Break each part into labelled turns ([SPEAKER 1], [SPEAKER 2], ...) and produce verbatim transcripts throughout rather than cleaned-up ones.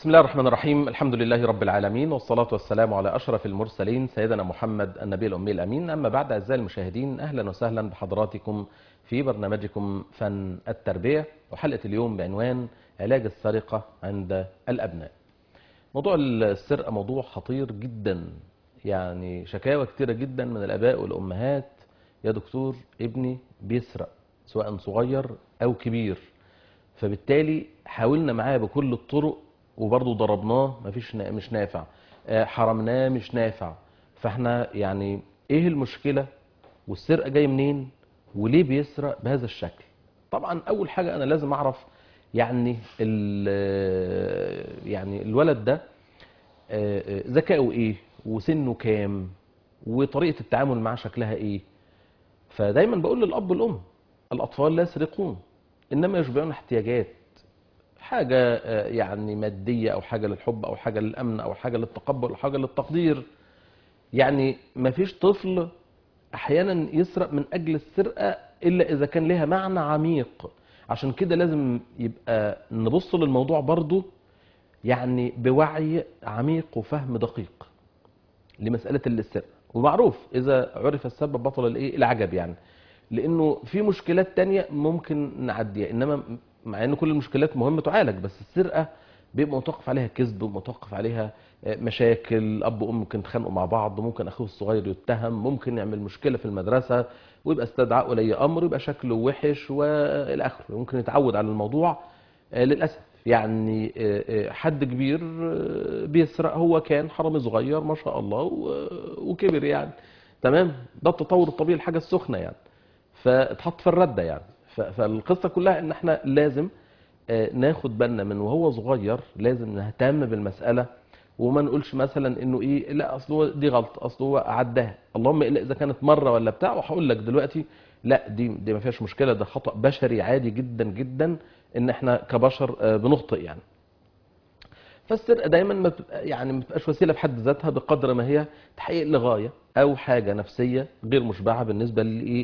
[SPEAKER 1] بسم الله الرحمن الرحيم. الحمد لله رب العالمين، والصلاة والسلام على أشرف المرسلين سيدنا محمد النبي الأمي الأمين. أما بعد، أعزائي المشاهدين، أهلا وسهلا بحضراتكم في برنامجكم فن التربية، وحلقة اليوم بعنوان علاج السرقة عند الأبناء. موضوع السرقة موضوع خطير جدا، يعني شكاوى كتيرة جدا من الآباء والأمهات: يا دكتور ابني بيسرق سواء صغير أو كبير. فبالتالي حاولنا معاه بكل الطرق وبرضه ضربناه مفيش نا- مش نافع، آه، حرمناه مش نافع. فاحنا يعني ايه المشكلة، والسرقة جاي منين، وليه بيسرق بهذا الشكل؟ طبعا اول حاجة انا لازم اعرف يعني ال- يعني الولد ده آه، آه، ذكائه ايه، وسنه كام، وطريقة التعامل معاه شكلها ايه. فدايما بقول للاب والام: الاطفال لا يسرقون، انما يشبعون احتياجات، حاجة آه، يعني مادية أو حاجة للحب أو حاجة للأمن أو حاجة للتقبل أو حاجة للتقدير. يعني مفيش طفل أحيانا يسرق من أجل السرقة إلا إذا كان لها معنى عميق. عشان كده لازم يبقى نبص للموضوع برضو يعني بوعي عميق وفهم دقيق لمسألة السرقة. ومعروف إذا عرف السبب بطل الإيه العجب، يعني لأنه في مشكلات تانية ممكن نعديها، إنما مع إن كل المشكلات مهمة تعالج، بس السرقة بيبقى متوقف عليها كذب ومتوقف عليها آه، مشاكل. أب وأم ممكن يتخانقوا مع بعض، ممكن أخوه الصغير يتهم، ممكن يعمل مشكلة في المدرسة ويبقى استدعاء ولي أمر ويبقى شكله وحش وإلى آخره. ممكن يتعود على الموضوع آه، للأسف. يعني آه، آه، حد كبير آه، بيسرق، هو كان حرامي صغير ما شاء الله و- وكبر يعني. تمام، ده التطور الطبيعي الحاجة السخنة يعني، فاتحط في الردة يعني. ف- فالقصة كلها ان احنا لازم آه، ناخد بالنا من وهو صغير، لازم نهتم بالمسألة. وما نقولش مثلا انه ايه، لا اصل هو دي غلط، اصل هو عداها، اللهم الا اذا كانت مره ولا بتاع. وهقول لك دلوقتي لا، دي دي ما فيهاش مشكله، ده خطأ بشري عادي جدا جدا، ان احنا كبشر آه، بنخطئ يعني. فالسرقه دايما ما بتبقى يعني ما بتبقاش وسيله في حد ذاتها بقدر ما هي تحقيق لغايه او حاجه نفسيه غير مشبعه بالنسبه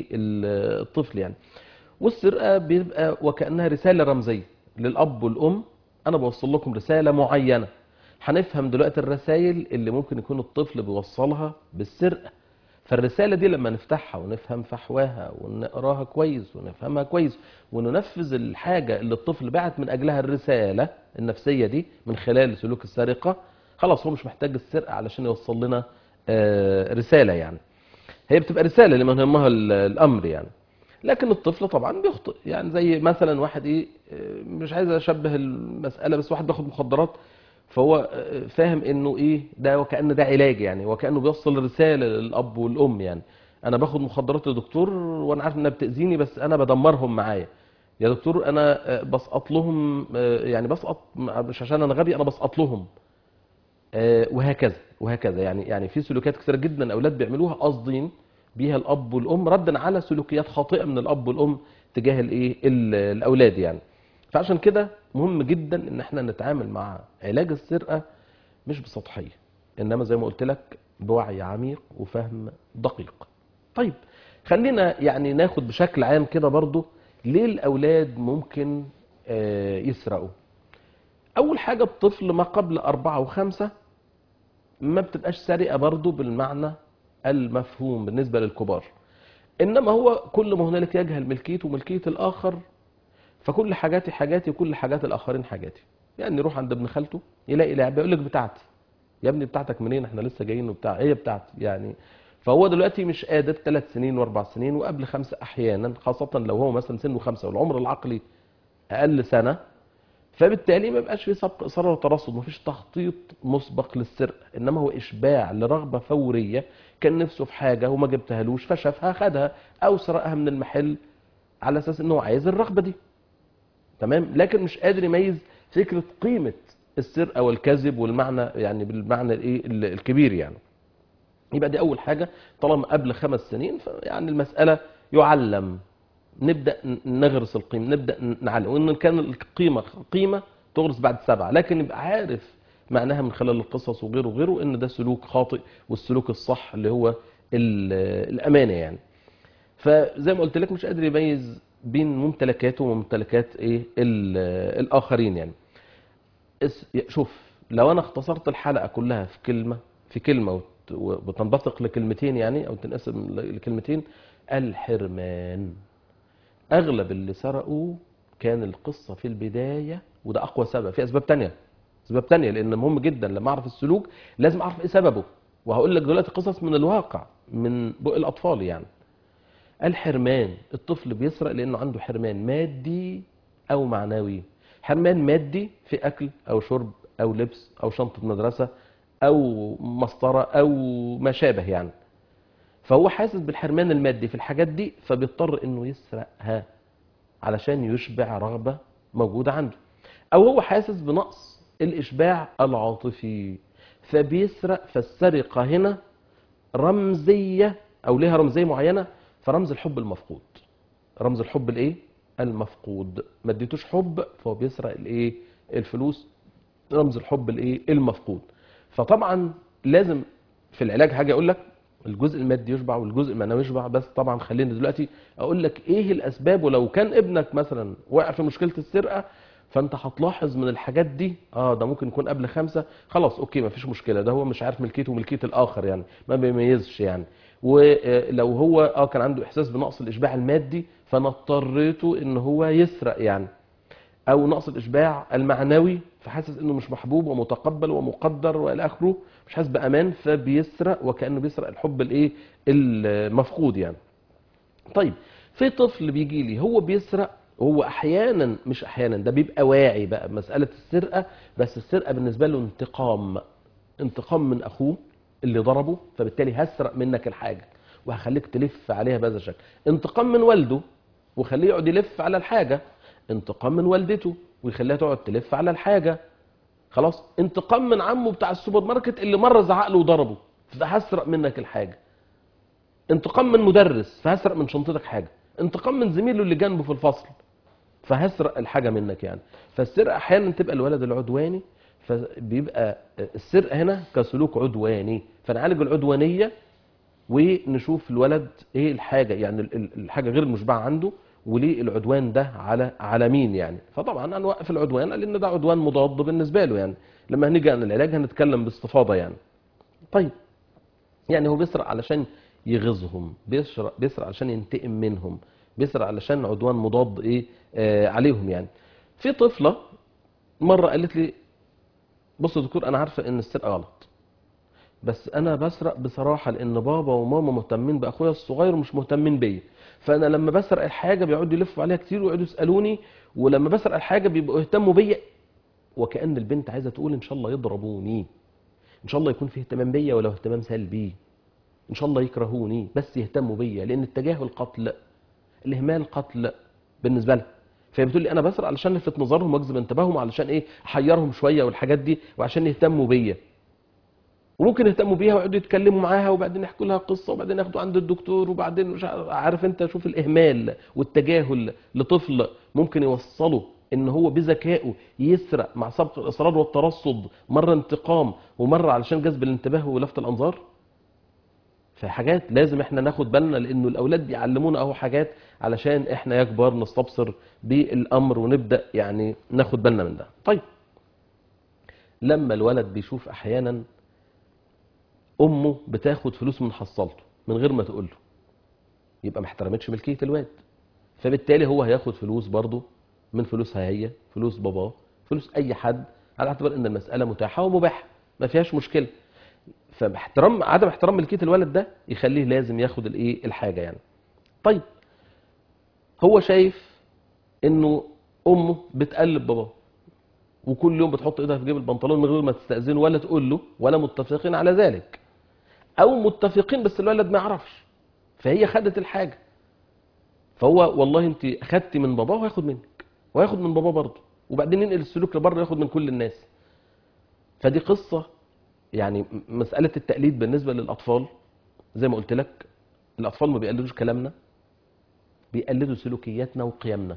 [SPEAKER 1] للطفل يعني. والسرقه بيبقى وكانها رساله رمزيه للاب والام: انا بوصل لكم رساله معينه. هنفهم دلوقتي الرسائل اللي ممكن يكون الطفل بيوصلها بالسرقه. فالرسالة دي لما نفتحها ونفهم فحواها ونقراها كويس ونفهمها كويس وننفذ الحاجة اللي الطفل بعت من أجلها الرسالة النفسية دي من خلال سلوك السرقة، خلاص هو مش محتاج السرقة علشان يوصل لنا آه، رسالة يعني. هي بتبقى رسالة لمن يهمها ال- الأمر يعني. لكن الطفل طبعا بيخطئ، يعني زي مثلا واحد ايه، آه، مش عايز اشبه المسألة، بس واحد بياخد مخدرات، فهو آه، فاهم انه ايه ده، وكأن ده علاج يعني، وكأنه بيوصل رسالة للأب والأم يعني: انا باخد مخدرات يا دكتور وانا عارف انها بتأذيني، بس انا بدمرهم معايا يا دكتور. انا آه، بسقط لهم، آه، يعني بسقط مش عشان انا غبي، انا بسقط لهم. آه، وهكذا وهكذا يعني. يعني في سلوكيات كثيره جدا الاولاد بيعملوها قاصدين بيها الاب والام، ردا على سلوكيات خاطئه من الاب والام تجاه الايه ال- الاولاد يعني. فعشان كده مهم جدا ان احنا نتعامل مع علاج السرقه مش بسطحيه، انما زي ما قلت لك بوعي عميق وفهم دقيق. طيب، خلينا يعني ناخد بشكل عام كده برضو ليه الاولاد ممكن آه، يسرقوا. اول حاجه، الطفل ما قبل أربعة وخمسة ما بتبقاش سرقة برضو بالمعنى المفهوم بالنسبة للكبار، إنما هو كل ما هنالك يجهل ملكيته وملكية الآخر، فكل حاجاتي حاجاتي وكل حاجات الآخرين حاجاتي. يعني يروح عند ابن خالته يلاقي لعبة يقول لك بتاعتي. يا ابني بتاعتك منين، احنا لسه جايين وبتاع، هي بتاعتي يعني. فهو دلوقتي مش قادر ثلاث سنين واربع سنين وقبل خمسة أحيانا، خاصة لو هو مثلا سنه خمسة والعمر العقلي أقل سنة. فبالتالي ما بقاش في سبق اصرار وترصد، مفيش تخطيط مسبق للسرقه، انما هو اشباع لرغبه فوريه. كان نفسه في حاجه وما جبتهالوش فشافها خدها، او سرقها من المحل على اساس انه عايز الرغبه دي. تمام، لكن مش قادر يميز فكره قيمه السرقه والكذب والمعنى، يعني بالمعنى الايه ال- الكبير يعني. يبقى دي اول حاجه، طالما قبل خمس سنين فيعني المساله يعلم، نبدا نغرس القيمه، نبدا نعلم. وان كان القيمه قيمه تغرس بعد سبعه، لكن يبقى عارف معناها من خلال القصص وغيره وغيره ان ده سلوك خاطئ، والسلوك الصح اللي هو ال- الامانه يعني. فزي ما قلت لك مش قادر يميز بين ممتلكاته وممتلكات ايه ال- الاخرين يعني. اس- شوف، لو انا اختصرت الحلقه كلها في كلمه في كلمه وت- وبتنبثق لكلمتين يعني او تنقسم لكلمتين: الحرمان. اغلب اللي سرقوا كان القصه في البدايه، وده اقوى سبب. في اسباب تانية، اسباب تانية، لان مهم جدا لما اعرف السلوك لازم اعرف ايه سببه. وهقول لك دلوقتي قصص من الواقع من بق الاطفال يعني. الحرمان: الطفل بيسرق لانه عنده حرمان مادي او معنوي. حرمان مادي في اكل او شرب او لبس او شنطه مدرسه او مسطره او ما شابه يعني. فهو حاسس بالحرمان المادي في الحاجات دي، فبيضطر انه يسرقها علشان يشبع رغبه موجوده عنده. او هو حاسس بنقص الاشباع العاطفي فبيسرق. فالسرقه هنا رمزيه او ليها رمزيه معينه، فرمز الحب المفقود. رمز الحب الايه؟ المفقود. ما اديتوش حب فهو بيسرق الايه؟ الفلوس. رمز الحب الايه؟ المفقود. فطبعا لازم في العلاج حاجه اقول لك الجزء المادي يشبع والجزء المعنوي يشبع. بس طبعا خلينا دلوقتي اقول لك ايه الاسباب. ولو كان ابنك مثلا وقع في مشكله السرقه، فانت هتلاحظ من الحاجات دي اه ده ممكن يكون قبل خمسه، خلاص اوكي مفيش مشكله، ده هو مش عارف ملكيته وملكيه الاخر يعني، ما بيميزش يعني. ولو هو اه كان عنده احساس بنقص الاشباع المادي، فانا اضطريته ان هو يسرق يعني. او نقص الاشباع المعنوي، فحاسس انه مش محبوب ومتقبل ومقدر والى اخره، مش حاسس بامان فبيسرق، وكانه بيسرق الحب الايه؟ المفقود يعني. طيب في طفل بيجي لي هو بيسرق، هو احيانا مش احيانا ده بيبقى واعي بقى بمساله السرقه، بس السرقه بالنسبه له انتقام. انتقام من اخوه اللي ضربه، فبالتالي هسرق منك الحاجه وهخليك تلف عليها بهذا الشكل. انتقام من والده وخليه يقعد يلف على الحاجه. انتقام من والدته ويخليها تقعد تلف على الحاجه. خلاص. انتقام من عمه بتاع السوبر ماركت اللي مره زعق له وضربه، فده هسرق منك الحاجه. انتقام من مدرس فهسرق من شنطتك حاجه. انتقام من زميله اللي جنبه في الفصل فهسرق الحاجه منك يعني. فالسرقه احيانا تبقى الولد العدواني، فبيبقى السرقه هنا كسلوك عدواني، فنعالج العدوانيه ونشوف الولد ايه الحاجه يعني ال- ال- الحاجه غير المشبعه عنده، وليه العدوان ده على على مين يعني. فطبعا هنوقف العدوان لان ده عدوان مضاد بالنسبه له يعني. لما هنيجي عن العلاج هنتكلم باستفاضه يعني. طيب يعني هو بيسرق علشان يغيظهم، بيسرق بيسرق علشان ينتقم منهم، بيسرق علشان عدوان مضاد ايه آه عليهم يعني. في طفله مره قالت لي: بص يا دكتور انا عارفه ان السرقه غلط، بس انا بسرق بصراحه لان بابا وماما مهتمين باخويا الصغير ومش مهتمين بيا. فانا لما بسرق الحاجه بيقعدوا يلفوا عليها كتير ويقعدوا يسالوني، ولما بسرق الحاجه بيبقوا يهتموا بيا. وكأن البنت عايزه تقول ان شاء الله يضربوني، ان شاء الله يكون فيه اهتمام بيا ولو اهتمام سلبي، ان شاء الله يكرهوني بس يهتموا بيا، لان التجاهل قتل، الاهمال قتل بالنسبه لها. فهي بتقول لي انا بسرق علشان الفت نظرهم واجذب انتباههم، علشان ايه؟ احيرهم شويه والحاجات دي، وعشان يهتموا بيا. وممكن يهتموا بيها ويقعدوا يتكلموا معاها وبعدين يحكوا لها قصه وبعدين ياخدوا عند الدكتور وبعدين مش عارف انت. شوف الاهمال والتجاهل لطفل ممكن يوصله ان هو بذكائه يسرق مع سبق الاصرار والترصد، مره انتقام ومره علشان جذب الانتباه ولفت الانظار. فحاجات لازم احنا ناخد بالنا، لانه الاولاد بيعلمونا اهو حاجات علشان احنا يكبر نستبصر بالامر ونبدا يعني ناخد بالنا من ده. طيب لما الولد بيشوف احيانا امه بتاخد فلوس من حصالته من غير ما تقول له، يبقى ما احترمتش ملكيه الواد، فبالتالي هو هياخد فلوس برضه من فلوسها هي، فلوس باباه، فلوس اي حد، على اعتبار ان المساله متاحه ومباحه ما فيهاش مشكله. فاحترام عدم احترام ملكيه الولد ده يخليه لازم ياخد الايه الحاجه يعني. طيب هو شايف انه امه بتقلب باباه وكل يوم بتحط ايدها في جيب البنطلون من غير ما تستاذنه ولا تقول له، ولا متفقين على ذلك، او متفقين بس الولد ما يعرفش، فهي خدت الحاجه. فهو والله انت خدتي من باباه وهياخد منك وهياخد من باباه برضه، وبعدين ينقل السلوك لبره ياخد من كل الناس. فدي قصه يعني. مساله التقليد بالنسبه للاطفال زي ما قلت لك، الاطفال ما بيقلدوش كلامنا، بيقلدوا سلوكياتنا وقيمنا.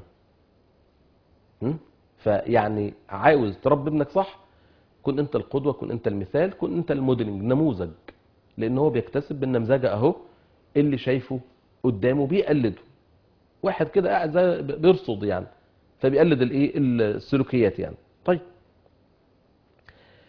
[SPEAKER 1] م? فيعني عاوز تربي ابنك صح، كن انت القدوه، كن انت المثال، كن انت الموديلنج، نموذج، لان هو بيكتسب بالنمذجه اهو اللي شايفه قدامه بيقلده. واحد كده قاعد زي بيرصد يعني، فبيقلد الايه السلوكيات يعني. طيب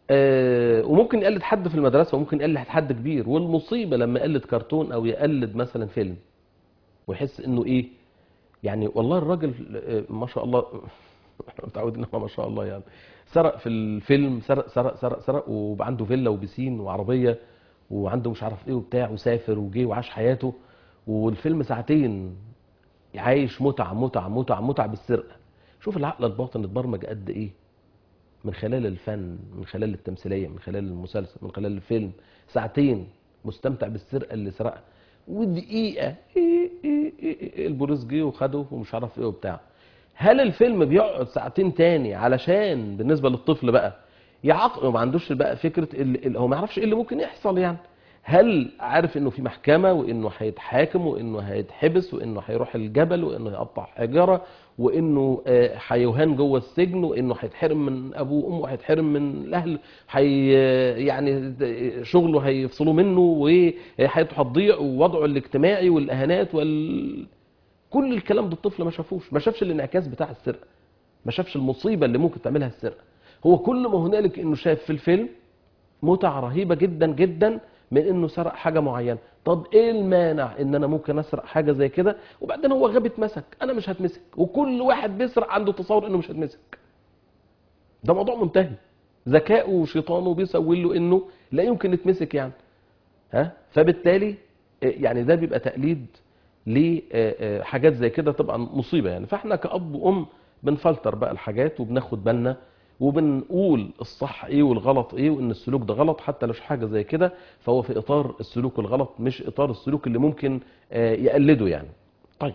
[SPEAKER 1] آه، وممكن يقلد حد في المدرسه وممكن يقلد حد كبير. والمصيبه لما يقلد كرتون او يقلد مثلا فيلم ويحس انه ايه، يعني والله الراجل آه، ما شاء الله احنا متعودين إن هو ما شاء الله يعني سرق في الفيلم، سرق سرق سرق سرق وبقى عنده فيلا وبسين وعربيه وعنده مش عارف ايه وبتاع وسافر وجي وعاش حياته، والفيلم ساعتين عايش متعه متعه متعه متعه بالسرقه. شوف العقل الباطن اتبرمج قد ايه من خلال الفن، من خلال التمثيليه، من خلال المسلسل، من خلال الفيلم. ساعتين مستمتع بالسرقه اللي سرقها، ودقيقه إيه إيه إيه إيه البوليس جه وخده ومش عارف ايه وبتاع. هل الفيلم بيقعد ساعتين تاني علشان بالنسبه للطفل بقى يعاقب؟ ما عندوش بقى فكره اللي اللي هو ما يعرفش ايه اللي ممكن يحصل يعني. هل عارف انه في محكمه وانه هيتحاكم وانه هيتحبس وانه هيروح الجبل وانه هيقطع حجره وانه آه، هيوهان جوه السجن وانه هيتحرم من ابوه وامه وهيتحرم من الاهل، هي يعني شغله هيفصلوا منه وحياته هتضيع ووضعه الاجتماعي والاهانات وال كل الكلام ده الطفل ما شافوش، ما شافش الانعكاس بتاع السرقه، ما شافش المصيبه اللي ممكن تعملها السرقه. هو كل ما هنالك انه شاف في الفيلم متعه رهيبه جدا جدا من انه سرق حاجه معينه. طب ايه المانع ان انا ممكن اسرق حاجه زي كده وبعدين هو غاب اتمسك، انا مش هتمسك، وكل واحد بيسرق عنده تصور انه مش هتمسك. ده موضوع منتهي، ذكائه وشيطانه بيسوي له انه لا يمكن يتمسك يعني. ها، فبالتالي يعني ده بيبقى تقليد لحاجات زي كده، طبعا مصيبه يعني. فاحنا كأب وأم بنفلتر بقى الحاجات وبناخد بالنا وبنقول الصح ايه والغلط ايه، وان السلوك ده غلط حتى لو حاجه زي كده فهو في اطار السلوك الغلط مش اطار السلوك اللي ممكن آه، يقلده يعني. طيب،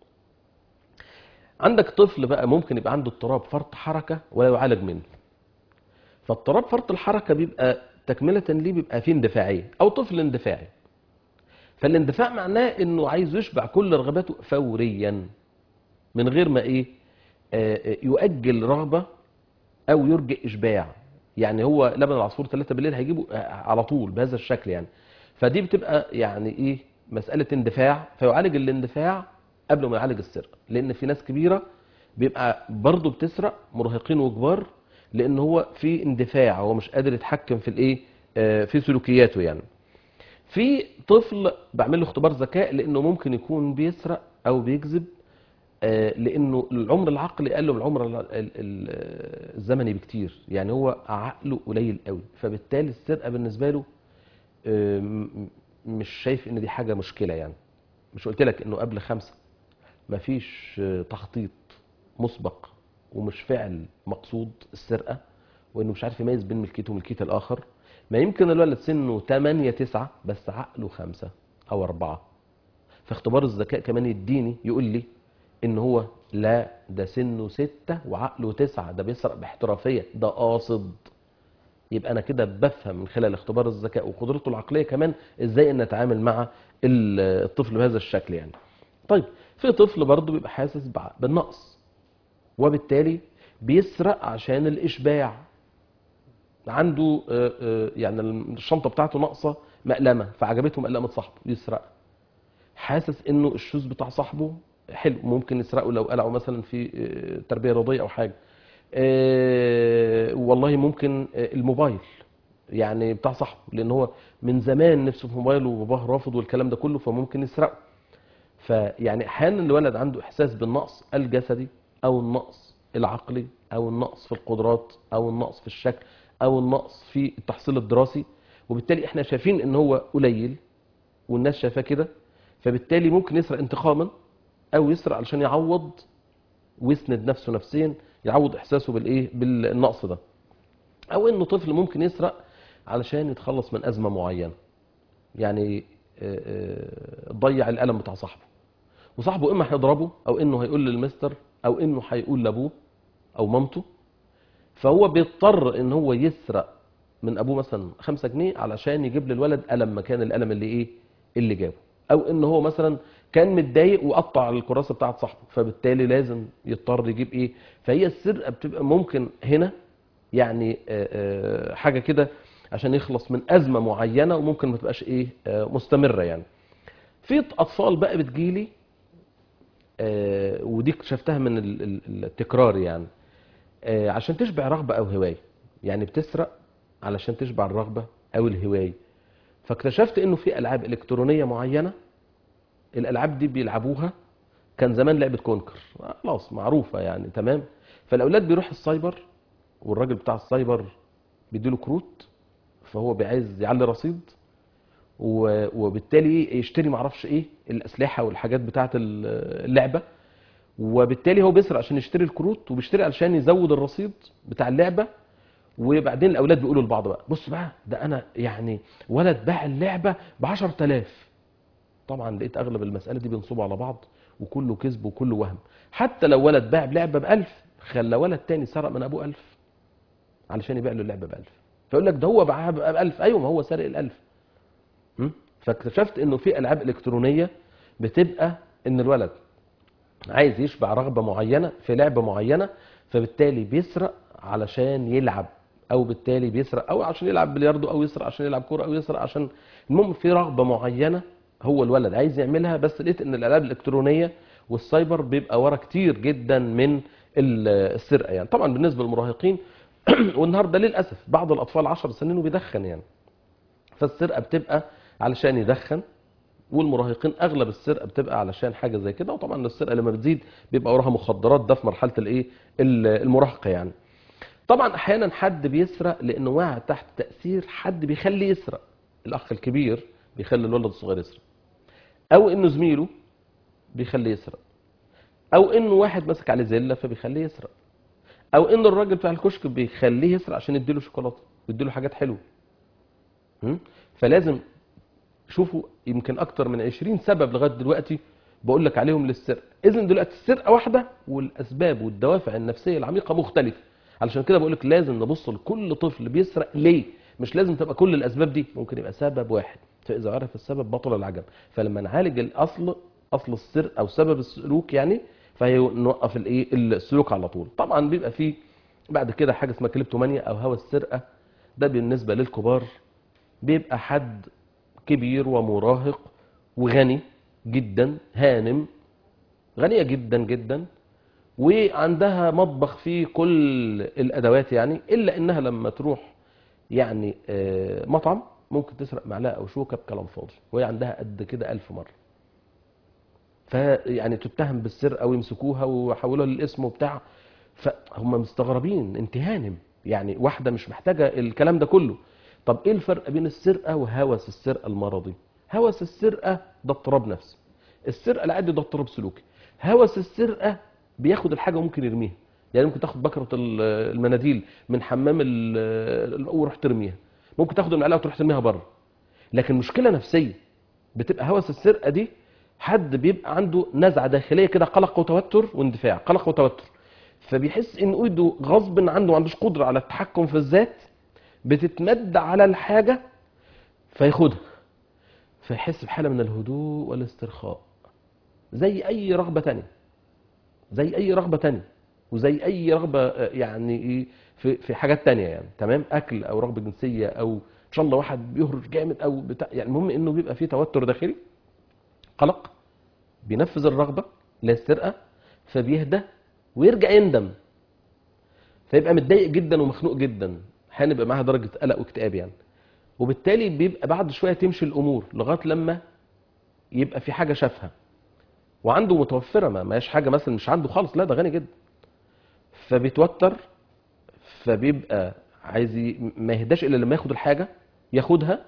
[SPEAKER 1] عندك طفل بقى ممكن يبقى عنده اضطراب فرط حركه ولا يعالج منه. فاضطراب فرط الحركه بيبقى تكمله ليه بيبقى فيه اندفاعيه او طفل اندفاعي. فالاندفاع معناه انه عايز يشبع كل رغباته فوريا من غير ما ايه آه، آه، يؤجل رغبه او يرجئ اشباع. يعني هو لبن العصفور ثلاثة بالليل هيجيبه آه، على طول بهذا الشكل يعني. فدي بتبقى يعني ايه مساله اندفاع، فيعالج الاندفاع قبل ما يعالج السرقه. لان في ناس كبيره بيبقى برضه بتسرق، مراهقين وكبار، لان هو في اندفاع، هو مش قادر يتحكم في الايه آه، في سلوكياته يعني. في طفل بعمل له اختبار ذكاء لانه ممكن يكون بيسرق او بيكذب آه، لانه العمر العقلي اقل من العمر ال- ال- ال- الزمني بكتير، يعني هو عقله قليل قوي، فبالتالي السرقه بالنسبه له آه، م- مش شايف ان دي حاجه مشكله يعني. مش قلت لك انه قبل خمسه مفيش آه، تخطيط مسبق ومش فعل مقصود السرقه، وانه مش عارف يميز بين ملكيته وملكيه الاخر. ما يمكن الولد سنه تمانية تسعة بس عقله خمسة او أربعة. فاختبار الذكاء كمان يديني يقول لي ان هو لا، ده سنه ستة وعقله تسعة، ده بيسرق باحترافية، ده قاصد. يبقى انا كده بفهم من خلال اختبار الذكاء وقدرته العقلية كمان ازاي ان اتعامل مع ال- الطفل بهذا الشكل يعني. طيب، في طفل برضه بيبقى حاسس بع- بالنقص، وبالتالي بيسرق عشان الاشباع. عنده آه، آه، يعني الشنطة بتاعته ناقصة مقلمة فعجبته مقلمة صاحبه يسرق. حاسس انه الشوز بتاع صاحبه حلو ممكن يسرقه لو قلعه مثلا في آه، تربيه رياضيه او حاجه. آه، والله ممكن آه، الموبايل يعني بتاع صاحبه، لان هو من زمان نفسه في موبايل وباباه رافض والكلام ده كله فممكن يسرقه. فيعني احيانا الولد عنده احساس بالنقص الجسدي او النقص العقلي او النقص في القدرات او النقص في الشكل او النقص في التحصيل الدراسي، وبالتالي احنا شايفين ان هو قليل والناس شايفاه كده. فبالتالي ممكن يسرق انتقاما او يسرق علشان يعوض ويسند نفسه نفسيا، يعوض احساسه بالايه بالنقص ده. او انه طفل ممكن يسرق علشان يتخلص من ازمه معينه، يعني آه، آه، ضيع القلم بتاع صاحبه، وصاحبه اما هيضربه او انه هيقول للمستر او انه هيقول لابوه او مامته، فهو بيضطر ان هو يسرق من ابوه مثلا خمسة جنيه علشان يجيب للولد قلم مكان القلم اللي ايه اللي جابه. او ان هو مثلا كان متضايق وقطع الكراسه بتاعت صاحبه فبالتالي لازم يضطر يجيب ايه. فهي السرقه بتبقى ممكن هنا يعني آه، آه، حاجه كده عشان يخلص من ازمه معينه، وممكن ما تبقاش ايه آه، مستمره يعني. في اطفال بقى بتجيلي آه، ودي اكتشفتها من ال- ال- التكرار يعني، آه، عشان تشبع رغبه او هوايه. يعني بتسرق علشان تشبع الرغبه او الهوايه. فاكتشفت انه في العاب الكترونيه معينه الالعاب دي بيلعبوها، كان زمان لعبه كونكر خلاص معروفه يعني تمام. فالاولاد بيروح السايبر، والراجل بتاع السايبر بيديله كروت، فهو عايز يعلي رصيد، و- وبالتالي يشتري معرفش ايه الاسلحه والحاجات بتاعه اللعبه، وبالتالي هو بيسرق عشان يشتري الكروت، وبيشتري علشان يزود الرصيد بتاع اللعبه. وبعدين الاولاد بيقولوا لبعض بقى بص بقى ده انا يعني ولد باع اللعبه ب عشرة آلاف. طبعا لقيت اغلب المساله دي بينصبوا على بعض، وكله كذب وكله وهم. حتى لو ولد باع لعبه ب ألف، خلى ولد تاني سرق من ابوه ألف علشان يبيع له اللعبه ب ألف، فيقول لك ده هو باعها ب ألف. ايوه ما هو سارق ال ألف. م? فاكتشفت انه في العاب الكترونيه بتبقى ان الولد عايز يشبع رغبه معينه في لعبه معينه، فبالتالي بيسرق علشان يلعب، او بالتالي بيسرق او عشان يلعب بلياردو، او يسرق عشان يلعب كوره، او يسرق عشان المهم في رغبه معينه هو الولد عايز يعملها. بس لقيت ان الالعاب الالكترونيه والسايبر بيبقى ورا كتير جدا من ال- السرقه يعني. طبعا بالنسبه للمراهقين والنهارده للاسف بعض الاطفال عشر سنين وبيدخن يعني، فالسرقه بتبقى علشان يدخن، والمراهقين اغلب السرقه بتبقى علشان حاجه زي كده. وطبعا السرقه لما بتزيد بيبقى وراها مخدرات، ده في مرحله الايه ال- المراهقه يعني. طبعا احيانا حد بيسرق لانه واقع تحت تاثير حد بيخليه يسرق، الاخ الكبير بيخلي الولد الصغير يسرق، او انه زميله بيخليه يسرق، او انه واحد ماسك عليه زله فبيخليه يسرق، او ان الراجل بتاع الكشك بيخليه يسرق عشان يديله شوكولاته ويديله حاجات حلوه. م? فلازم شوفوا يمكن اكتر من عشرين سبب لغايه دلوقتي بقول لك عليهم للسرقه. اذا دلوقتي السرقه واحده والاسباب والدوافع النفسيه العميقه مختلفه. علشان كده بقول لك لازم نبص لكل طفل بيسرق ليه. مش لازم تبقى كل الاسباب دي، ممكن يبقى سبب واحد، فاذا عرف السبب بطل العجب. فلما نعالج الاصل، اصل السرقه او سبب السلوك يعني، فهي نوقف الايه السلوك على طول. طبعا بيبقى فيه بعد كده حاجه اسمها كليبتومانيا او هوى السرقه. ده بالنسبه للكبار بيبقى حد كبير ومراهق وغني جدا، هانم غنية جدا جدا، وعندها مطبخ فيه كل الأدوات يعني، إلا إنها لما تروح يعني آه، مطعم ممكن تسرق معلقة أو شوكة بكلام فاضي، وهي عندها قد كده ألف مرة. فيعني تتهم بالسرقة ويمسكوها ويحولوها للاسم وبتاع. فهم مستغربين انت هانم يعني، واحدة مش محتاجة الكلام ده كله. طب ايه الفرق بين السرقة وهوس السرقة المرضي؟ هوس السرقة ده اضطراب نفسي، السرقة العادي ده اضطراب سلوكي. هوس السرقة بياخد الحاجة وممكن يرميها، يعني ممكن تاخد بكرة ال- المناديل من حمام ال- وتروح ترميها، ممكن تاخد المعلقة وتروح ترميها بره. لكن مشكلة نفسية بتبقى هوس السرقة دي، حد بيبقى عنده نزعة داخلية كده، قلق وتوتر واندفاع، قلق وتوتر، فبيحس ان ايده غصب عنه ما عندوش قدرة على التحكم في الذات، بتتمد على الحاجة فياخدها، فيحس بحالة من الهدوء والاسترخاء، زي اي رغبة تانية، زي اي رغبة تانية، وزي اي رغبة آه، يعني ايه في في حاجات تانية يعني تمام، اكل او رغبة جنسية، او ان شاء الله واحد بيهرش جامد او بتاع يعني. المهم انه بيبقى فيه توتر داخلي، قلق، بينفذ الرغبة اللي هي السرقة، فبيهدى ويرجع يندم، فيبقى متضايق جدا ومخنوق جدا، احيانا يبقى معاها درجة قلق واكتئاب يعني. وبالتالي بيبقى بعد شوية تمشي الامور لغاية لما يبقى في حاجة شافها وعنده متوفرة، ما ماش حاجة مثلا مش عنده خالص، لا ده غني جدا، فبيتوتر، فبيبقى عايز ي- ما يهداش الا لما ياخد الحاجة، ياخدها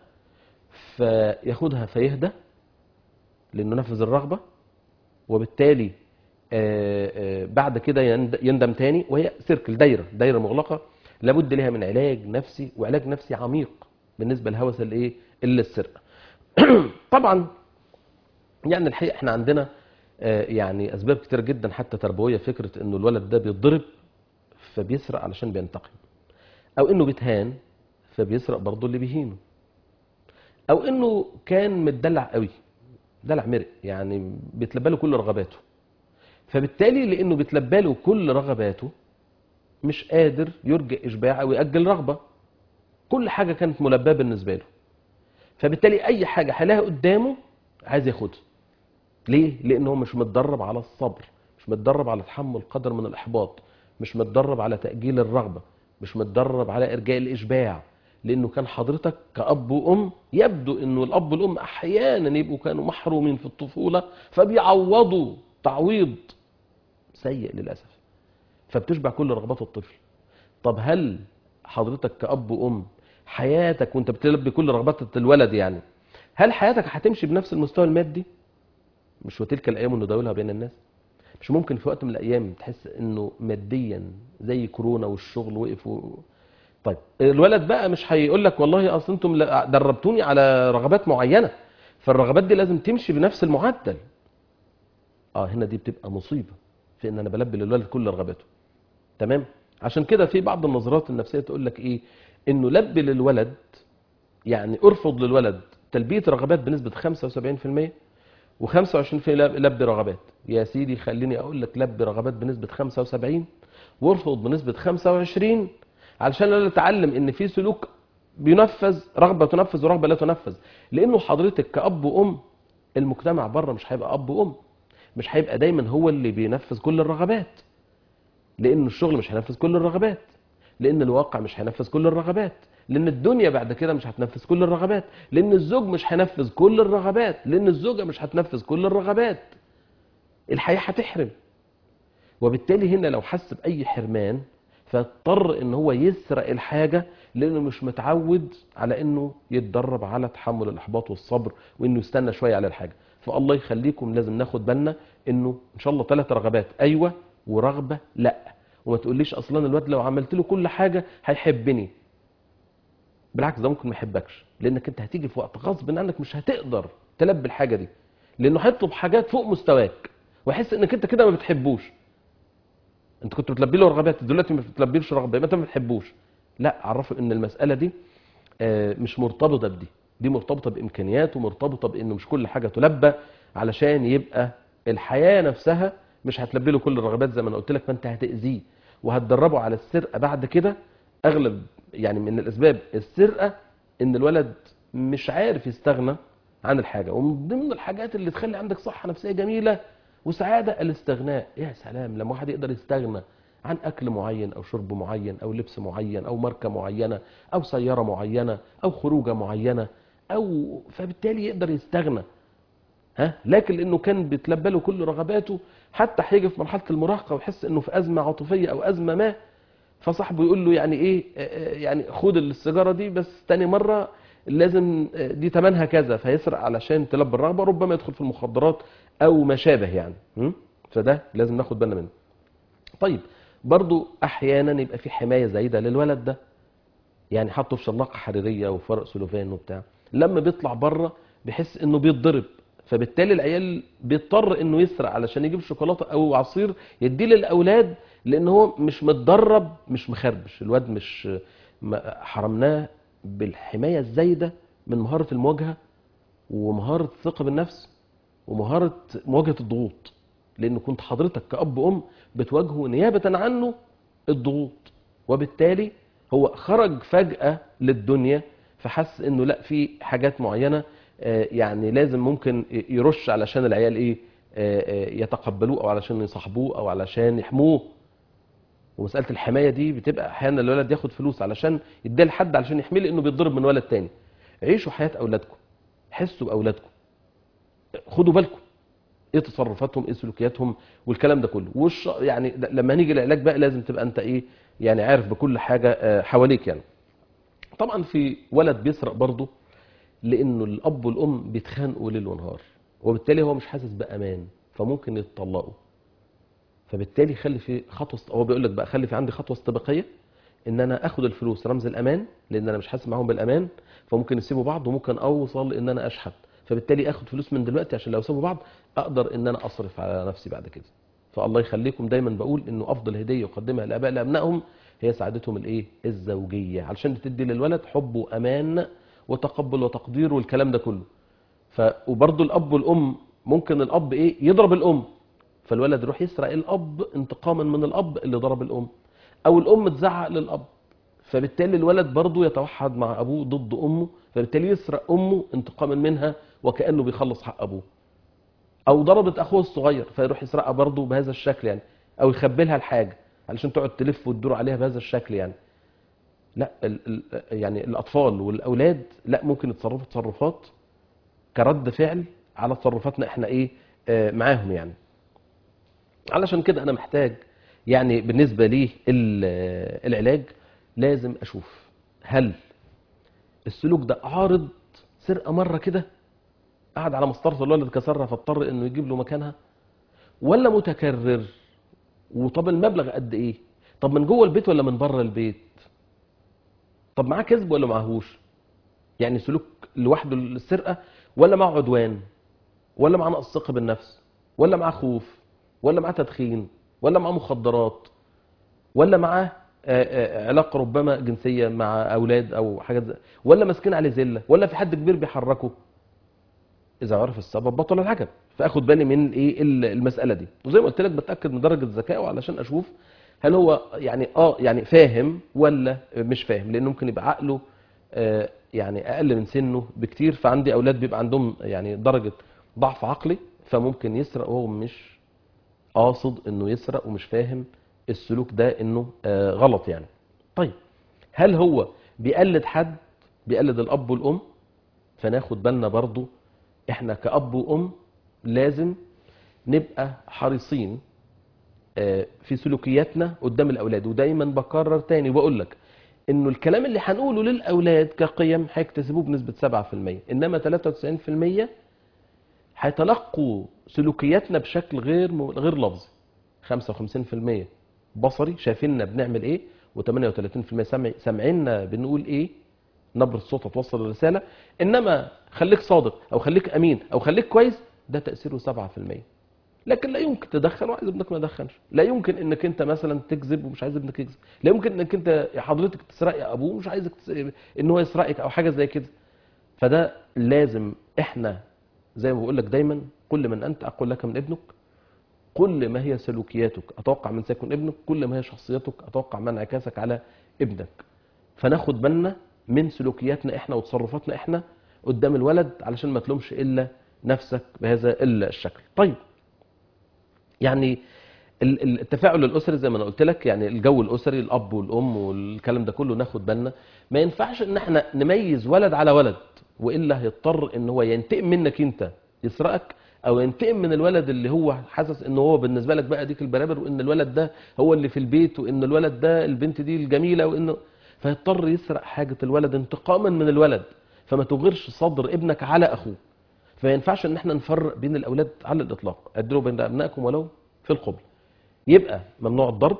[SPEAKER 1] فياخدها فيهدى لانه نفذ الرغبة. وبالتالي آه، آه، بعد كده يند- يندم تاني، وهي سيركل، دايره دايره مغلقه لابد لها من علاج نفسي، وعلاج نفسي عميق بالنسبه لهوس الايه الا السرقه. طبعا يعني الحقيقه احنا عندنا آه، يعني اسباب كتير جدا حتى تربويه، فكره انه الولد ده بيتضرب فبيسرق علشان بينتقم، او انه بيتهان فبيسرق برضه اللي بيهينه، او انه كان متدلع قوي، دلع مرق يعني بيتلبى له كل رغباته، فبالتالي لانه بيتلبى له كل رغباته مش قادر يرجئ اشباع او ياجل رغبه، كل حاجه كانت ملباه بالنسبه له، فبالتالي اي حاجه حلاها قدامه عايز ياخدها. ليه؟ لانه هو مش متدرب على الصبر، مش متدرب على تحمل قدر من الاحباط، مش متدرب على تاجيل الرغبه، مش متدرب على ارجاء الاشباع. لانه كان حضرتك كأب وأم يبدو انه الأب والأم احيانا يبقوا كانوا محرومين في الطفولة فبيعوضوا تعويض سيء للأسف، فبتشبع كل رغبات الطفل. طب هل حضرتك كأب وأم حياتك وانت بتلبي كل رغبات الولد يعني، هل حياتك هتمشي بنفس المستوى المادي؟ مش وتلك الأيام نداولها بين الناس؟ مش ممكن في وقت من الأيام تحس انه ماديا زي كورونا والشغل وقف و... طيب الولد بقى مش هيقول لك والله اصل انتم دربتوني على رغبات معينة فالرغبات دي لازم تمشي بنفس المعدل. اه هنا دي بتبقى مصيبة في ان انا بلبي للولد كل رغباته. تمام؟ عشان كده في بعض النظرات النفسية تقول لك ايه، انه لبي للولد يعني ارفض للولد تلبية رغبات بنسبة خمسة وسبعين في المية و25% لبي رغبات. يا سيدي خليني اقول لك لبي رغبات بنسبة خمسة وسبعين وارفض بنسبة خمسة وعشرين علشان انا اتعلم ان في سلوك بينفذ، رغبة تنفذ ورغبة لا تنفذ. لانه حضرتك كأب وأم المجتمع بره مش هيبقى أب وأم، مش هيبقى دايما هو اللي بينفذ كل الرغبات، لأن الشغل مش هينفذ كل الرغبات، لأن الواقع مش هينفذ كل الرغبات، لأن الدنيا بعد كده مش هتنفذ كل الرغبات، لأن الزوج مش هينفذ كل الرغبات، لأن الزوجة مش هتنفذ كل الرغبات. الحياة هتحرم. وبالتالي هنا لو حس بأي حرمان فاضطر ان هو يسرق الحاجة لانه مش متعود على انه يتدرب على تحمل الاحباط والصبر وانه يستنى شوية على الحاجة. فالله يخليكم لازم ناخد بالنا انه ان شاء الله ثلاث رغبات ايوه ورغبة لا. وما تقوليش اصلا الواد لو عملت له كل حاجة هيحبني. بالعكس ده ممكن ما يحبكش، لانك انت هتيجي في وقت غصب عنك مش هتقدر تلبي الحاجة دي، لانه هيطلب حاجات فوق مستواك ويحس انك انت كده ما بتحبوش. انت كنت بتلبي له رغبات دلوقتي ما بتلبيلوش رغبه يبقى انت ما بتحبوش. لا، عرفه ان المساله دي مش مرتبطه بدي، دي مرتبطه بامكانيات ومرتبطه بانه مش كل حاجه تلبى، علشان يبقى الحياه نفسها مش هتلبي له كل الرغبات زي ما انا قلت لك، فانت هتاذيه وهتدربه على السرقه بعد كده. اغلب يعني من الاسباب السرقه ان الولد مش عارف يستغنى عن الحاجه. ومن ضمن الحاجات اللي تخلي عندك صحه نفسيه جميله وسعادة الاستغناء. يا سلام لما واحد يقدر يستغنى عن أكل معين أو شرب معين أو لبس معين أو ماركة معينة أو سيارة معينة أو خروجة معينة، أو فبالتالي يقدر يستغنى. ها لكن لأنه كان بيتلبى له كل رغباته حتى هيجي في مرحلة المراهقة ويحس أنه في أزمة عاطفية أو أزمة ما، فصاحبه يقول له يعني إيه يعني خد السيجارة دي بس تاني مرة لازم دي تمنها كذا، فيسرق علشان تلبي الرغبة، ربما يدخل في المخدرات أو ما شابه يعني. فده لازم ناخد بالنا منه. طيب برضو أحيانا يبقى في حماية زايدة للولد ده، يعني حطه في شلاقة حريرية وفرق سلوفان وبتاع، لما بيطلع بره بيحس إنه بيتضرب، فبالتالي العيال بيضطر إنه يسرق علشان يجيب شوكولاتة أو عصير يديه للأولاد، لأن هو مش متدرب مش مخربش. الواد مش حرمناه بالحماية الزايدة من مهارة المواجهة ومهارة الثقة بالنفس ومهارة مواجهة الضغوط، لأنه كنت حضرتك كأب وأم بتواجهه نيابة عنه الضغوط، وبالتالي هو خرج فجأة للدنيا فحس إنه لا في حاجات معينة يعني لازم ممكن يرش علشان العيال إيه يتقبلوه أو علشان يصاحبوه أو علشان يحموه. ومسألة الحماية دي بتبقى أحيانا الولد ياخد فلوس علشان يديها لحد علشان يحميه لأنه بيتضرب من ولد تاني. عيشوا حياة أولادكم، حسوا بأولادكم، خدوا بالكم ايه تصرفاتهم ايه سلوكياتهم والكلام ده كله. وش يعني لما نيجي العلاج بقى لازم تبقى انت ايه يعني عارف بكل حاجة حواليك يعني. طبعا في ولد بيسرق برضه لانه الاب والام بيتخانقوا ليل ونهار، وبالتالي هو مش حاسس بامان فممكن يتطلقوا. فبالتالي خلي في خطوه، هو بيقول لك بقى خلي في عندي خطوه استباقيه ان انا اخد الفلوس رمز الامان، لان انا مش حاسس معاهم بالامان فممكن يسيبوا بعض وممكن اوصل ان انا اشحت، فبالتالي اخد فلوس من دلوقتي عشان لو سابوا بعض اقدر ان انا اصرف على نفسي بعد كده. فالله يخليكم دايما بقول انه افضل هديه يقدمها الاباء لابنائهم هي سعادتهم الايه الزوجيه، علشان تدي للولد حب وامان وتقبل وتقدير والكلام ده كله. ف وبرده الاب والام ممكن الاب ايه يضرب الام فالولد يروح يسرق الاب انتقاما من الاب اللي ضرب الام، او الام تزعق للاب فبالتالي الولد برضه يتوحد مع ابوه ضد امه، فبالتالي يسرق امه انتقاما منها وكانه بيخلص حق ابوه. او ضربت اخوه الصغير فيروح يسرقها برضه بهذا الشكل يعني، او يخبي لها الحاجه علشان تقعد تلف وتدور عليها بهذا الشكل يعني. لا ال ال يعني الاطفال والاولاد لا ممكن يتصرفوا تصرفات كرد فعل على تصرفاتنا احنا ايه آه معاهم يعني. علشان كده انا محتاج يعني بالنسبه لي العلاج لازم اشوف هل السلوك ده عارض سرقه مره كده قعد على مسطره الولد كسرها فاضطر انه يجيب له مكانها، ولا متكرر، وطب المبلغ قد ايه، طب من جوه البيت ولا من بره البيت، طب معاه كذب ولا معهوش، يعني سلوك لوحده السرقه ولا معاه عدوان ولا معاه نقص ثقه بالنفس ولا معاه خوف ولا معاه تدخين ولا معاه مخدرات ولا معاه علاقه ربما جنسيه مع اولاد او حاجات زي، ولا ماسكين عليه زله ولا في حد كبير بيحركه. اذا عرف السبب بطل العجب، فاخد بالي من ايه المساله دي. وزي ما قلت لك بتاكد من درجه ذكائه علشان اشوف هل هو يعني اه يعني فاهم ولا مش فاهم، لان ممكن يبقى عقله آه يعني اقل من سنه بكتير. فعندي اولاد بيبقى عندهم يعني درجه ضعف عقلي، فممكن يسرق وهو مش قاصد انه يسرق ومش فاهم السلوك ده انه آه غلط يعني. طيب هل هو بيقلد حد، بيقلد الاب والام؟ فناخد بالنا برضو احنا كأب وأم لازم نبقى حريصين في سلوكياتنا قدام الأولاد. ودايما بكرر تاني وبقول لك انه الكلام اللي هنقوله للأولاد كقيم هيكتسبوه بنسبة سبعة في المية، انما ثلاثة وتسعين في المية هيتلقوا سلوكياتنا بشكل غير غير لفظي. خمسة وخمسين في المية بصري شايفيننا بنعمل ايه، وثمانية وثلاثين في المية سامعيننا بنقول ايه، نبرة صوتها توصل الرسالة. انما خليك صادق او خليك امين او خليك كويس ده تأثيره سبعة في المية. لكن لا يمكن تدخن وعايز ابنك ما يدخنش، لا يمكن انك انت مثلا تكذب ومش عايز ابنك يكذب، لا يمكن انك انت حضرتك تسرقي ابوه ومش عايزك تس... ان هو يسرقك او حاجه زي كده. فده لازم احنا زي ما بقول لك دايما، كل من انت اقول لك من ابنك، كل ما هي سلوكياتك اتوقع من سيكون ابنك، كل ما هي شخصيتك اتوقع من انعكاسك على ابنك. فناخد بالنا من سلوكياتنا احنا وتصرفاتنا احنا قدام الولد علشان ما تلومش الا نفسك بهذا الشكل. طيب يعني التفاعل الاسري زي ما انا قلت لك، يعني الجو الاسري الاب والام والكلام ده كله ناخد بالنا. ما ينفعش ان احنا نميز ولد على ولد، والا هيضطر ان هو ينتقم منك انت يسرقك، او ينتقم من الولد اللي هو حاسس ان هو بالنسبه لك بقى ديك البرابر، وان الولد ده هو اللي في البيت، وان الولد ده البنت دي الجميله، وانه فيضطر يسرق حاجه الولد انتقاما من الولد. فما تغيرش صدر ابنك على اخوه. فما ينفعش ان احنا نفرق بين الاولاد على الاطلاق. ادلوا بين ابنائكم ولو في القبل. يبقى ممنوع الضرب،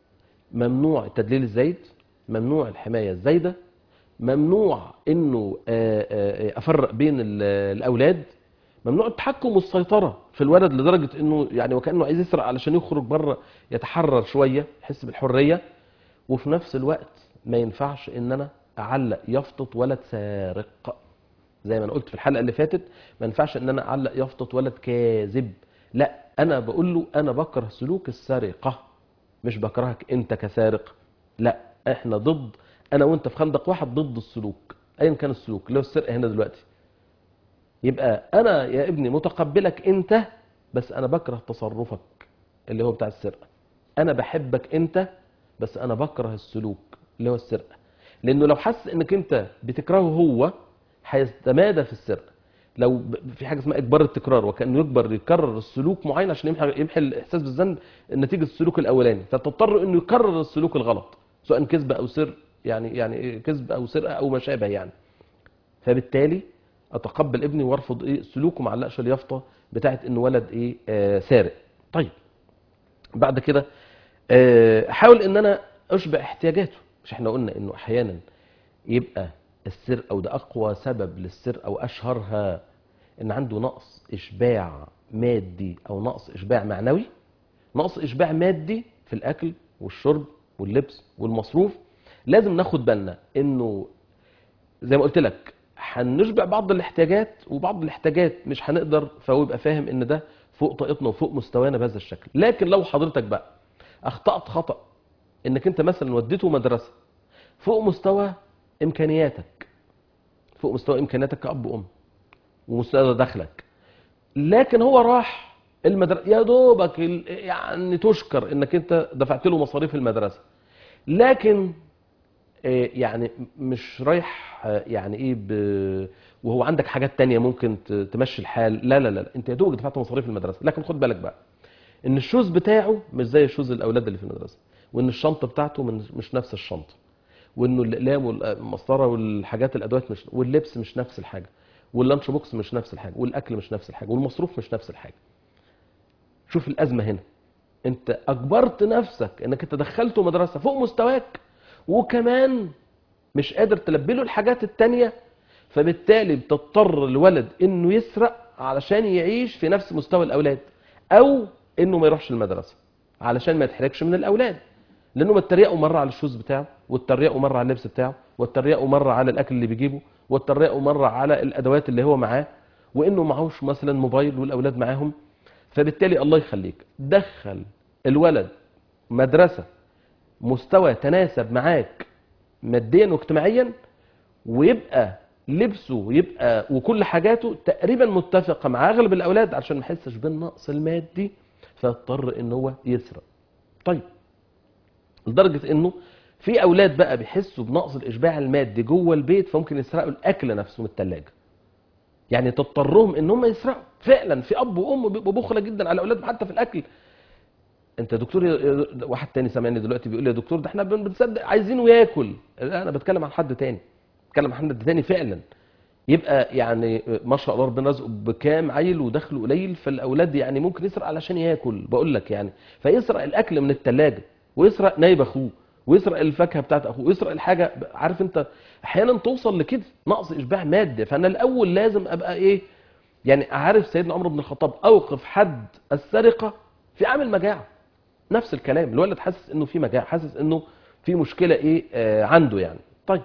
[SPEAKER 1] ممنوع التدليل الزايد، ممنوع الحمايه الزايده، ممنوع انه افرق بين الاولاد، ممنوع التحكم والسيطره في الولد لدرجه انه يعني وكانه عايز يسرق علشان يخرج بره يتحرر شويه يحس بالحريه. وفي نفس الوقت ما ينفعش ان انا اعلق يافطه ولد سارق. زي ما انا قلت في الحلقه اللي فاتت، ما ينفعش ان انا اعلق يافطه ولد كاذب. لا، انا بقول له انا بكره سلوك السرقه، مش بكرهك انت كسارق. لا، احنا ضد، انا وانت في خندق واحد ضد السلوك ايا كان السلوك اللي هو السرقه هنا دلوقتي. يبقى انا يا ابني متقبلك انت، بس انا بكره تصرفك اللي هو بتاع السرقه. انا بحبك انت، بس انا بكره السلوك اللي هو السرقه. لانه لو حس انك انت بتكرهه هو هيتمادى في السرقه. لو في حاجه اسمها اجبار التكرار، وكانه يجبر يكرر السلوك معين عشان يمحي يمحي الاحساس بالذنب نتيجه السلوك الاولاني، فتضطر انه يكرر السلوك الغلط سواء كذب او سر، يعني يعني كذب او سرقه او ما شابه يعني. فبالتالي اتقبل ابني وارفض ايه سلوكه، ما علقش اليافطه بتاعت انه ولد ايه آه سارق. طيب بعد كده آه احاول ان انا اشبع احتياجاته. مش احنا قلنا انه احيانا يبقى السرقه، وده اقوى سبب للسرقه واشهرها، ان عنده نقص اشباع مادي او نقص اشباع معنوي. نقص اشباع مادي في الاكل والشرب واللبس والمصروف. لازم ناخد بالنا انه زي ما قلت لك هنشبع بعض الاحتياجات، وبعض الاحتياجات مش هنقدر، فهو يبقى فاهم ان ده فوق طاقتنا وفوق مستوانا بهذا الشكل. لكن لو حضرتك بقى اخطأت خطأ انك انت مثلا وديته مدرسة فوق مستوى امكانياتك، فوق مستوى امكانياتك كأب وام ومستوى دخلك، لكن هو راح المدرسة يا دوبك يعني تشكر انك انت دفعت له مصاريف المدرسة، لكن آه، يعني مش رايح آه، يعني ايه ب... وهو عندك حاجات تانية ممكن ت- تمشي الحال. لا لا لا لا. انت يا دوبك دفعت مصاريف المدرسه، لكن خد بالك بقى ان الشوز بتاعه مش زي شوز الاولاد اللي في المدرسه، وان الشنطه بتاعته من مش نفس الشنطه، وانه الاقلام والمسطره والحاجات الادوات مش، واللبس مش نفس الحاجه، واللانش بوكس مش نفس الحاجه، والاكل مش نفس الحاجه، والمصروف مش نفس الحاجه. شوف الازمه هنا، انت اجبرت نفسك انك انت دخلته مدرسه فوق مستواك، وكمان مش قادر تلبي له الحاجات التانية، فبالتالي بتضطر الولد انه يسرق علشان يعيش في نفس مستوى الاولاد، او انه ما يروحش المدرسه علشان ما يتحركش من الاولاد، لانه اتريقوا مره على الشوز بتاعه، واتريقوا مره على اللبس بتاعه، واتريقوا مره على الاكل اللي بيجيبه، واتريقوا مره على الادوات اللي هو معاه، وانه معهوش مثلا موبايل والاولاد معاهم. فبالتالي الله يخليك دخل الولد مدرسه مستوى تناسب معاك ماديا واجتماعيا، ويبقى لبسه يبقى وكل حاجاته تقريبا متفقه مع اغلب الاولاد عشان ما يحسش بالنقص المادي، فيضطر ان هو يسرق. طيب، لدرجه انه في اولاد بقى بيحسوا بنقص الاشباع المادي جوه البيت، فممكن يسرقوا الاكل نفسه من الثلاجه. يعني تضطرهم ان هم يسرقوا فعلا. في اب وام بيبقوا بخله جدا على اولادهم حتى في الاكل. انت يا دكتور، يا- واحد تاني سامعني دلوقتي بيقول لي يا دكتور ده احنا بن- بنصدق عايزينه ياكل. لا، انا بتكلم عن حد تاني، بتكلم عن حد تاني فعلا. يبقى يعني ما شاء الله ربنا رزقه بكام عيل ودخله قليل، فالاولاد يعني ممكن يسرق علشان ياكل، بقول لك يعني. فيسرق الاكل من الثلاجه، ويسرق نايب اخوه، ويسرق الفاكهه بتاعت اخوه، ويسرق الحاجه. عارف انت احيانا توصل لكده نقص اشباع مادي. فانا الاول لازم ابقى ايه، يعني عارف سيدنا عمر بن الخطاب اوقف حد السرقه في عامل مجاعه. نفس الكلام، الولد حاسس انه في مجاعه، حاسس انه في مشكله ايه آه عنده يعني. طيب،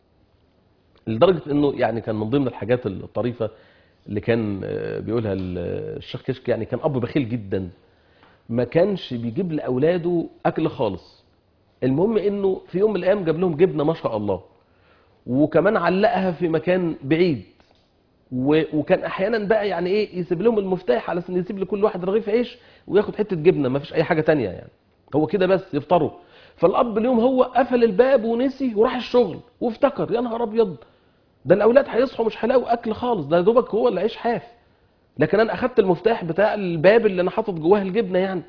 [SPEAKER 1] لدرجه انه يعني كان من ضمن الحاجات الطريفه اللي كان آه، بيقولها ال- الشيخ كشك، يعني كان اب بخيل جدا، ما كانش بيجيب لاولاده اكل خالص. المهم انه في يوم من الايام جاب لهم جبنه ما شاء الله، وكمان علقها في مكان بعيد، و- وكان احيانا بقى يعني ايه يسيب لهم المفتاح على اساس يسيب لكل واحد رغيف عيش وياخد حته جبنه، ما فيش اي حاجه تانية يعني، هو كده بس يفطروا. فالاب اليوم هو قفل الباب ونسي وراح الشغل، وافتكر يا نهار ابيض ده الاولاد هيصحوا مش هيلاقوا اكل خالص، ده يا دوبك هو اللي عيش حاف، لكن انا اخدت المفتاح بتاع الباب اللي انا حاطط جواه الجبنه يعني.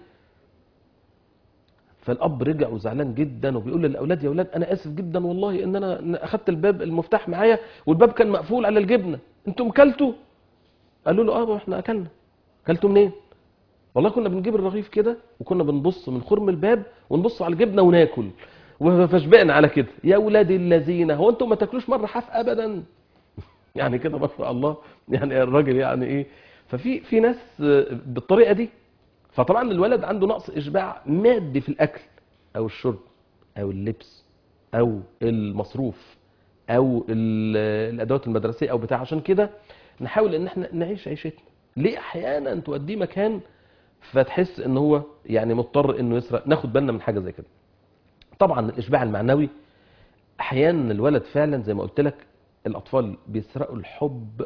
[SPEAKER 1] فالاب رجع وزعلان جدا، وبيقول للاولاد يا اولاد انا اسف جدا والله ان انا إن اخدت الباب المفتاح معايا والباب كان مقفول على الجبنه، انتم كلتوا؟ قالوا له اه احنا اكلنا. كلتوا منين؟ والله كنا بنجيب الرغيف كده وكنا بنبص من خرم الباب ونبص على الجبنه وناكل، فشبعنا على كده. يا ولاد الذين، هو انتم ما تاكلوش مره حاف ابدا؟ يعني كده ما شاء الله، يعني الراجل يعني ايه. ففي في ناس بالطريقه دي. فطبعا الولد عنده نقص اشباع مادي في الاكل او الشرب او اللبس او المصروف او ال- الادوات المدرسيه او بتاع. عشان كده نحاول ان احنا نعيش عيشتنا. ليه احيانا توديه مكان فتحس ان هو يعني مضطر انه يسرق؟ ناخد بالنا من حاجه زي كده. طبعا الاشباع المعنوي، احيانا الولد فعلا زي ما قلت لك، الاطفال بيسرقوا الحب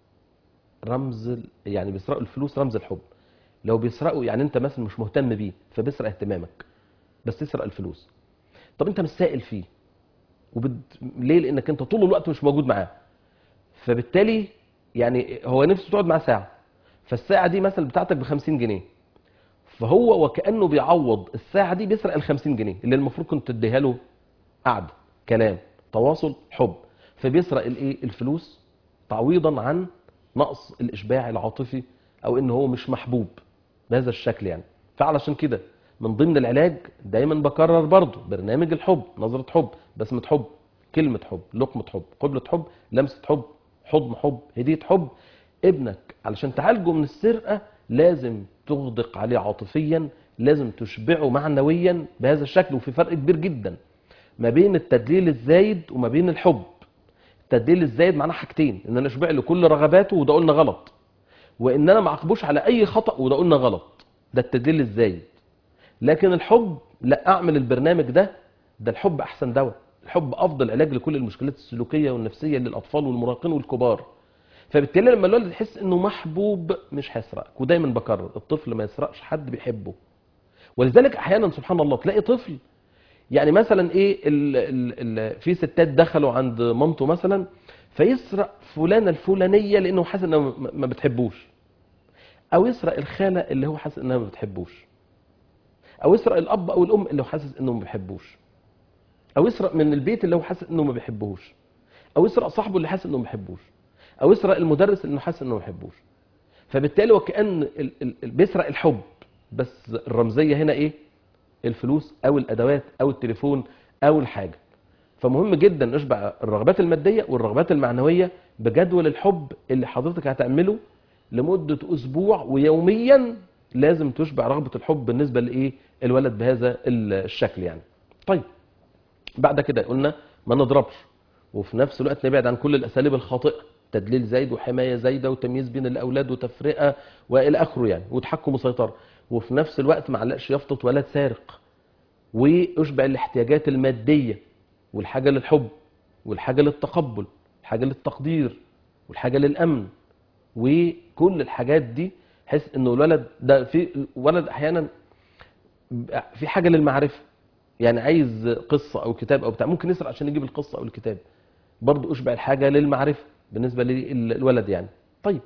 [SPEAKER 1] رمز ال- يعني بيسرقوا الفلوس رمز الحب. لو بيسرقوا يعني انت مثلا مش مهتم بيه فبيسرق اهتمامك، بس يسرق الفلوس. طب انت مش سائل فيه وبد... ليه؟ لانك انت طول الوقت مش موجود معاه، فبالتالي يعني هو نفسه تقعد معاه ساعه، فالساعه دي مثلا بتاعتك ب خمسين جنيه، فهو وكانه بيعوض الساعه دي بيسرق ال خمسين جنيه اللي المفروض كنت تديها له قعده، كلام، تواصل، حب. فبيسرق الايه، الفلوس، تعويضا عن نقص الاشباع العاطفي، او ان هو مش محبوب بهذا الشكل يعني. فعلشان كده من ضمن العلاج دايما بكرر برضه برنامج الحب، نظرة حب، بسمة حب، كلمة حب، لقمة حب، قبلة حب، لمسة حب، حضن حب، هدية حب. ابنك علشان تعالجه من السرقة لازم تغدق عليه عاطفيا، لازم تشبعه معنويا بهذا الشكل. وفي فرق كبير جدا ما بين التدليل الزايد وما بين الحب. التدليل الزايد معناه حاجتين: ان انا اشبع له كل رغباته وده قلنا غلط، وان انا ما اعاقبوش على اي خطأ وده قلنا غلط، ده التدليل الزايد. لكن الحب لا، اعمل البرنامج ده، ده الحب احسن دواء. الحب افضل علاج لكل المشكلات السلوكيه والنفسيه للاطفال والمراهقين والكبار. فبالتالي لما الولد يحس انه محبوب مش هيسرقك. ودايما بكرر الطفل ما يسرقش حد بيحبه. ولذلك احيانا سبحان الله تلاقي طفل يعني مثلا ايه ال ال ال في ستات دخلوا عند مامته مثلا فيسرق فلانه الفلانيه لانه حاسس انها ما ما بتحبوش، او يسرق الخاله اللي هو حاسس انها ما بتحبوش، او يسرق الاب او الام اللي هو حاسس انه ما بيحبوش، او يسرق من البيت اللي هو حاسس انه ما بيحبوش، او يسرق صاحبه اللي حاسس انه ما بيحبوش، او يسرق المدرس اللي حاسس انه ما بيحبوش. فبالتالي وكأن ال- ال- ال- بيسرق الحب، بس الرمزيه هنا ايه؟ الفلوس او الادوات او التليفون او الحاجه. فمهم جدا نشبع الرغبات الماديه والرغبات المعنويه بجدول الحب اللي حضرتك هتعمله لمده اسبوع، ويوميا لازم تشبع رغبه الحب بالنسبه لايه؟ الولد بهذا الشكل يعني. طيب بعد كده قلنا ما نضربش، وفي نفس الوقت نبعد عن كل الاساليب الخاطئه، تدليل زايد وحمايه زايده وتمييز بين الاولاد وتفرقه والى اخره يعني، وتحكم وسيطره. وفي نفس الوقت ما علقش يافطه ولد سارق، واشبع الاحتياجات الماديه والحاجه للحب والحاجه للتقبل والحاجه للتقدير والحاجه للامن وكل الحاجات دي، بحيث انه الولد ده في ولد احيانا في حاجه للمعرفه، يعني عايز قصه او كتاب او بتاع ممكن يسرق عشان يجيب القصه او الكتاب، برضه اشبع الحاجه للمعرفه بالنسبه للولد يعني. طيب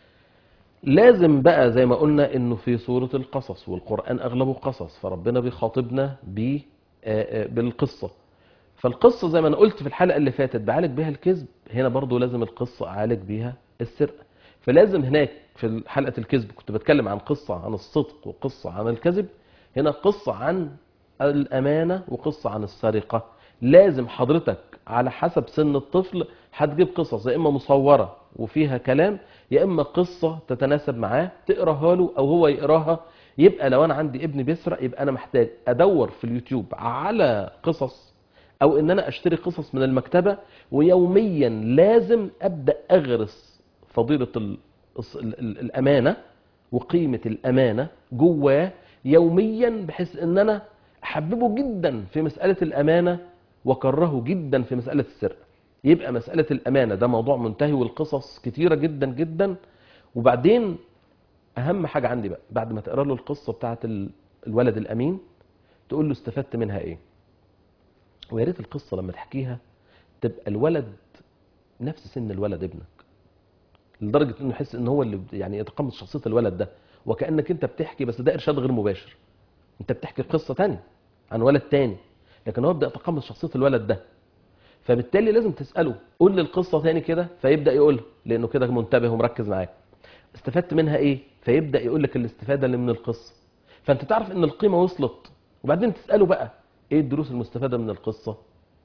[SPEAKER 1] لازم بقى زي ما قلنا انه في سوره القصص، والقران اغلبه قصص، فربنا بيخاطبنا ب بالقصه. فالقصه زي ما انا قلت في الحلقه اللي فاتت بعالج بيها الكذب، هنا برضه لازم القصه اعالج بيها السرقه. فلازم هناك في حلقه الكذب كنت بتكلم عن قصه عن الصدق وقصه عن الكذب، هنا قصه عن الامانه وقصه عن السرقه. لازم حضرتك على حسب سن الطفل هتجيب قصص يا اما مصوره وفيها كلام، يا اما قصه تتناسب معاه تقراها له او هو يقراها. يبقى لو انا عندي ابن بيسرق يبقى انا محتاج ادور في اليوتيوب على قصص، او ان انا اشتري قصص من المكتبه، ويوميا لازم ابدا اغرس فضيله ال- الص- ال- ال- الامانه وقيمه الامانه جواه يوميا، بحيث ان انا احببه جدا في مساله الامانه واكرهه جدا في مساله السرقه. يبقى مساله الامانه ده موضوع منتهي، والقصص كتيره جدا جدا. وبعدين اهم حاجه عندي بقى بعد ما تقرا له القصه بتاعه ال- الولد الامين، تقول له استفدت منها ايه. ويا ريت القصه لما تحكيها تبقى الولد نفس سن الولد ابنك، لدرجه انه يحس ان هو اللي يعني يتقمص شخصيه الولد ده، وكانك انت بتحكي، بس ده ارشاد غير مباشر، انت بتحكي قصه تانية عن ولد تاني، لكن هو يبدا يتقمص شخصيه الولد ده. فبالتالي لازم تساله قول لي القصه تاني كده، فيبدا يقولها لانه كده منتبه ومركز معاك. استفدت منها ايه؟ فيبدا يقول لك الاستفاده اللي من القصه، فانت تعرف ان القيمه وصلت. وبعدين تساله بقى ايه الدروس المستفاده من القصه.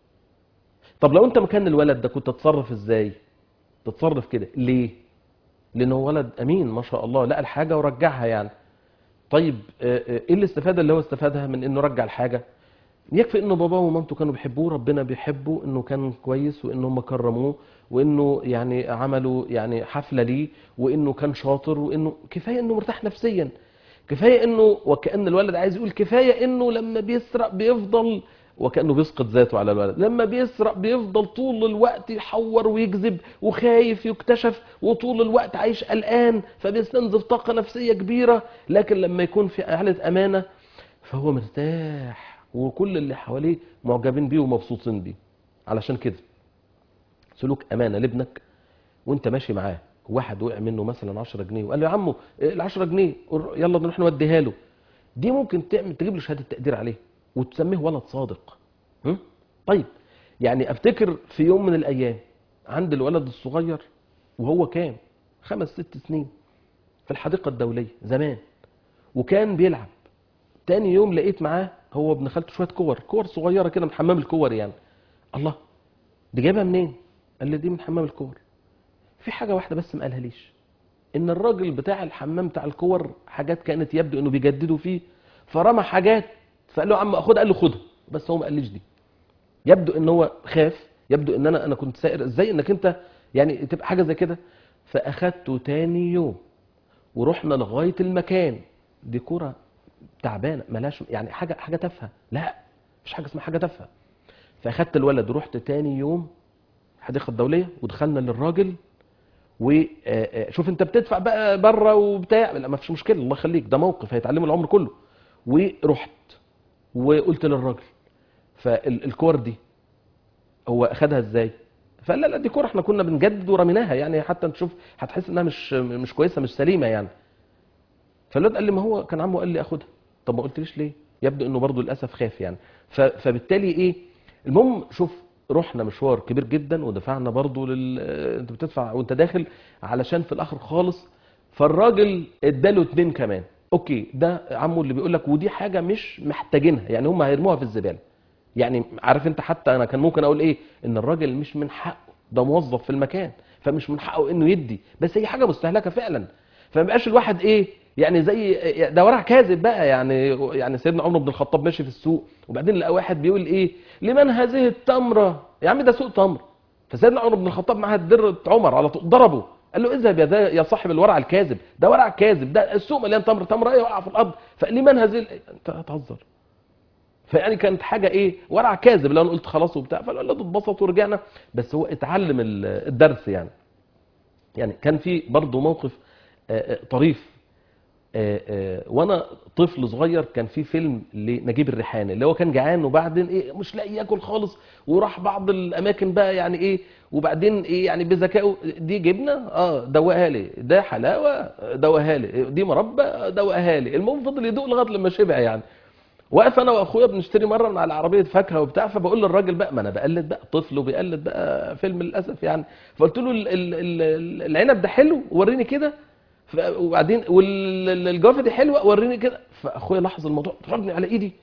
[SPEAKER 1] طب لو انت مكان الولد ده كنت تتصرف ازاي؟ تتصرف كده ليه؟ لانه ولد امين ما شاء الله، لقى الحاجه ورجعها يعني. طيب آه، آه، ايه الاستفاده اللي هو استفادها من انه رجع الحاجه؟ يكفي انه باباه ومامته كانوا بيحبوه، ربنا بيحبه، انه كان كويس، وانه هم كرموه، وانه يعني عملوا يعني حفله ليه، وانه كان شاطر، وانه كفايه انه مرتاح نفسيا. كفايه انه وكأن الولد عايز يقول كفايه انه لما بيسرق بيفضل، وكأنه بيسقط ذاته على الولد، لما بيسرق بيفضل طول الوقت يحور ويكذب وخايف يكتشف، وطول الوقت عايش قلقان فبيستنزف طاقه نفسيه كبيره. لكن لما يكون في حاله امانه فهو مرتاح، وكل اللي حواليه معجبين بيه ومبسوطين بيه. علشان كده سلوك امانه لابنك وانت ماشي معاه، واحد وقع منه مثلا عشرة جنيه وقال له يا عمو ال عشرة جنيه يلا نروح نوديها له، دي ممكن تعمل تجيب له شهاده تقدير عليه وتسميه ولد صادق. هم؟ طيب يعني افتكر في يوم من الايام عند الولد الصغير وهو كام خمس ست سنين في الحديقه الدوليه زمان، وكان بيلعب. تاني يوم لقيت معاه هو ابن خالته شويه كور كور صغيره كده من حمام الكور يعني. الله، دي جايبها منين؟ قال لي دي من حمام الكور. في حاجه واحده بس ما قالهاليش، ان الراجل بتاع الحمام بتاع الكور حاجات كانت يبدو انه بيجددوا فيه، فرمى حاجات، فقال له يا عم خد، قال له خدها، بس هو ما قاليش دي. يبدو ان هو خاف، يبدو ان انا انا كنت سائر ازاي انك انت يعني تبقى حاجه زي كده. فاخدته تاني يوم ورحنا لغايه المكان، دي كوره تعبانه ملهاش يعني حاجه حاجه تافهه، لا مفيش حاجه اسمها حاجه تافهه. فاخدت الولد ورحت تاني يوم الحديقه الدوليه ودخلنا للراجل، وشوف انت بتدفع بقى بره وبتاع، لا ما فيش مشكله الله يخليك، ده موقف هيتعلمه العمر كله. ورحت وقلت للراجل، فالكور دي هو اخدها ازاي؟ فقال لا لا دي كوره احنا كنا بنجدد ورميناها، يعني حتى نشوف هتحس انها مش مش كويسه، مش سليمه يعني. فالواد قال لي ما هو كان عمه قال لي اخدها. طب ما قلتليش ليه؟ يبدو انه برضه للاسف خاف يعني. ف- فبالتالي ايه، المهم شوف، رحنا مشوار كبير جدا ودفعنا برضه لل انت بتدفع وانت داخل علشان في الاخر خالص. فالراجل اداله اتنين كمان. اوكي ده عمه اللي بيقول لك، ودي حاجه مش محتاجينها يعني، هم هيرموها في الزباله. يعني عارف انت، حتى انا كان ممكن اقول ايه، ان الراجل مش من حقه، ده موظف في المكان فمش من حقه انه يدي، بس هي حاجه مستهلكه فعلا. فما بقاش الواحد ايه يعني، زي ده ورع كاذب بقى يعني. يعني سيدنا عمر بن الخطاب ماشي في السوق، وبعدين لقى واحد بيقول ايه، لمن هذه التمره يا عم، ده سوق تمر. فسيدنا عمر بن الخطاب معاه درة عمر على طول ضربه، قال له اذهب يا ده يا صاحب الورع الكاذب، ده ورع كاذب، ده السوق مليان تمر، تمره ايه وقع في الارض، فلمن هذه ال- انت هتهزر. فيعني كانت حاجه ايه، ورع كاذب. لو انا قلت خلاص وبتاع، فالولاد اتبسط ورجعنا. بس هو اتعلم ال- الدرس يعني. يعني كان في برضه موقف آه، آه، طريف. آه، آه، وانا طفل صغير كان في فيلم لنجيب الريحاني، اللي هو كان جعان وبعدين ايه مش لاقي ياكل خالص، وراح بعض الاماكن بقى يعني ايه، وبعدين ايه يعني بذكائه، دي جبنه اه دوقها لي، ده حلاوه دوقها لي، دي مربى دوقها لي. المهم فضل يدوق لغايه لما شبع يعني. واقف انا واخويا بنشتري مره من على عربيه فاكهه وبتاع، فبقول للراجل بقى، ما انا بقلد بقى طفل وبيقلد بقى فيلم للاسف يعني. فقلت له ال- ال- ال- العنب ده حلو وريني كده. ف- وبعدين والجوافه دي حلوه وريني كده. فاخويا لاحظ الموضوع، ضربني على ايدي.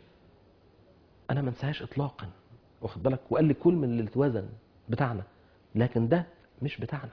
[SPEAKER 1] انا ما انساهاش اطلاقا، واخد بالك، وقال لي كل من اللي اتوزن بتاعنا، لكن ده مش بتاعنا.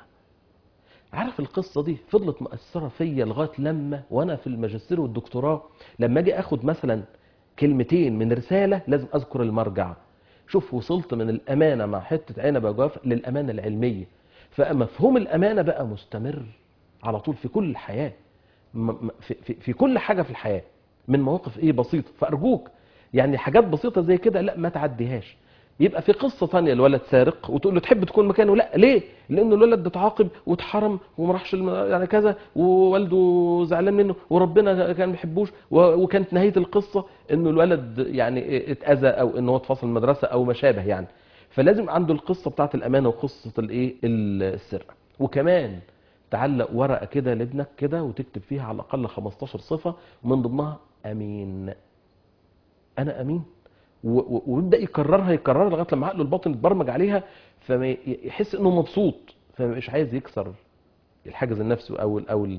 [SPEAKER 1] عارف القصه دي فضلت مؤثره فيا لغايه لما وانا في الماجستير والدكتوراه، لما اجي اخد مثلا كلمتين من رساله لازم اذكر المرجع. شوف وصلت من الامانه مع حته عنبه وجوافه للامانه العلميه. فمفهوم الامانه بقى مستمر على طول في كل الحياه، م- م- في, في, في كل حاجه في الحياه، من مواقف ايه بسيطه. فارجوك يعني حاجات بسيطه زي كده لا ما تعديهاش. يبقى في قصه ثانيه، الولد سارق وتقول له تحب تكون مكانه، لا ليه؟ لان الولد ده اتعاقب واتحرم وما راحش الم- يعني كذا، ووالده زعلان منه وربنا كان ما بيحبوش، و- وكانت نهايه القصه انه الولد يعني اتاذى او ان هو اتفصل من المدرسه او ما شابه يعني. فلازم عنده القصه بتاعت الامانه وقصه الايه السرقه. وكمان تعلق ورقه كده لابنك كده وتكتب فيها على الاقل خمستاشر صفه، ومن ضمنها امين. انا امين. و- و- ويبدا يكررها يكررها لغايه لما عقله الباطن يتبرمج عليها، فما ي- يحس انه مبسوط، فمش عايز يكسر الحاجز النفسي او ال- او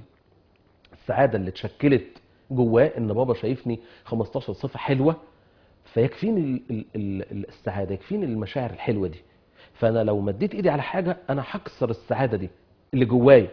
[SPEAKER 1] السعاده اللي اتشكلت جواه ان بابا شايفني خمستاشر صفه حلوه. فيكفيني ال- ال- ال- السعاده، يكفيني المشاعر الحلوه دي. فانا لو مديت ايدي على حاجه انا هكسر السعاده دي اللي جوايا.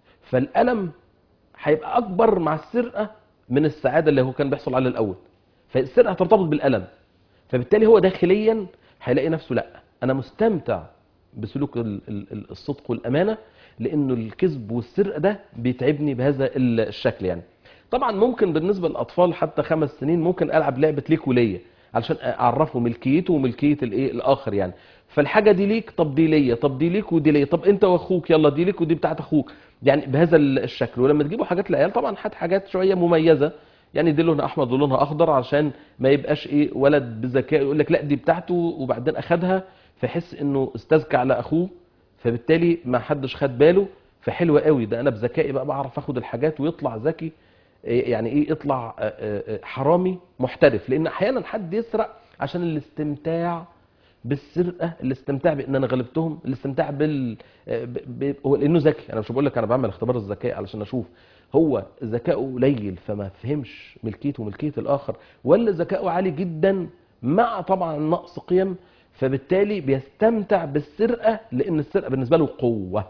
[SPEAKER 1] فالالم هيبقى اكبر مع السرقه من السعاده اللي هو كان بيحصل عليها الاول. فالسرقه هترتبط بالالم، فبالتالي هو داخليا هيلاقي نفسه لا انا مستمتع بسلوك ال- ال- ال- الصدق والامانه، لانه الكذب والسرقه ده بيتعبني بهذا ال- الشكل يعني. طبعا ممكن بالنسبه للاطفال حتى خمس سنين ممكن العب لعبه ليك وليا علشان اعرفه ملكيته وملكيه الايه الاخر يعني. فالحاجه دي ليك، طب دي ليا، طب دي ليك ودي ليا، طب انت واخوك يلا دي ليك ودي بتاعت اخوك، يعني بهذا الشكل. ولما تجيبوا حاجات للعيال طبعا هات حاجات شويه مميزه، يعني دي لونها احمر ودي لونها اخضر، عشان ما يبقاش ايه ولد بذكاء يقول لك لا دي بتاعته وبعدين اخدها فيحس انه استذكى على اخوه، فبالتالي ما حدش خد باله. فحلوه قوي ده، انا بذكائي بقى بعرف اخد الحاجات ويطلع ذكي. إيه يعني ايه يطلع آه، آه، آه، حرامي محترف. لان احيانا حد يسرق عشان الاستمتاع بالسرقه، الاستمتاع بان انا غلبتهم، الاستمتاع بال آه، ب... ب... هو لانه ذكي. انا مش بقول لك انا بعمل اختبار الذكاء علشان اشوف هو ذكائه قليل فما فهمش ملكيته وملكيه الاخر، ولا ذكائه عالي جدا مع طبعا نقص قيم، فبالتالي بيستمتع بالسرقه لان السرقه بالنسبه له قوه.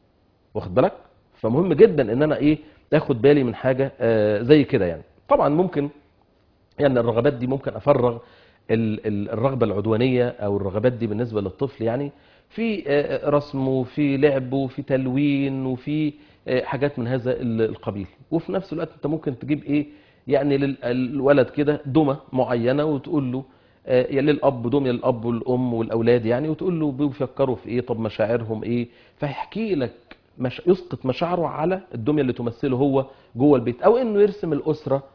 [SPEAKER 1] واخد بالك؟ فمهم جدا ان انا ايه اخد بالي من حاجه آه، زي كده يعني. طبعا ممكن يعني الرغبات دي ممكن افرغ ال- ال- الرغبه العدوانيه او الرغبات دي بالنسبه للطفل يعني في آه، رسم وفي لعب وفي تلوين وفي آه، حاجات من هذا ال- القبيل. وفي نفس الوقت انت ممكن تجيب ايه يعني للولد كده دمى معينه وتقول له آه، يا للاب دميه للاب والام والاولاد يعني، وتقول له بيفكروا في ايه، طب مشاعرهم ايه، فيحكي لك مش... يسقط مشاعره على الدميه اللي تمثله هو جوه البيت، او انه يرسم الاسره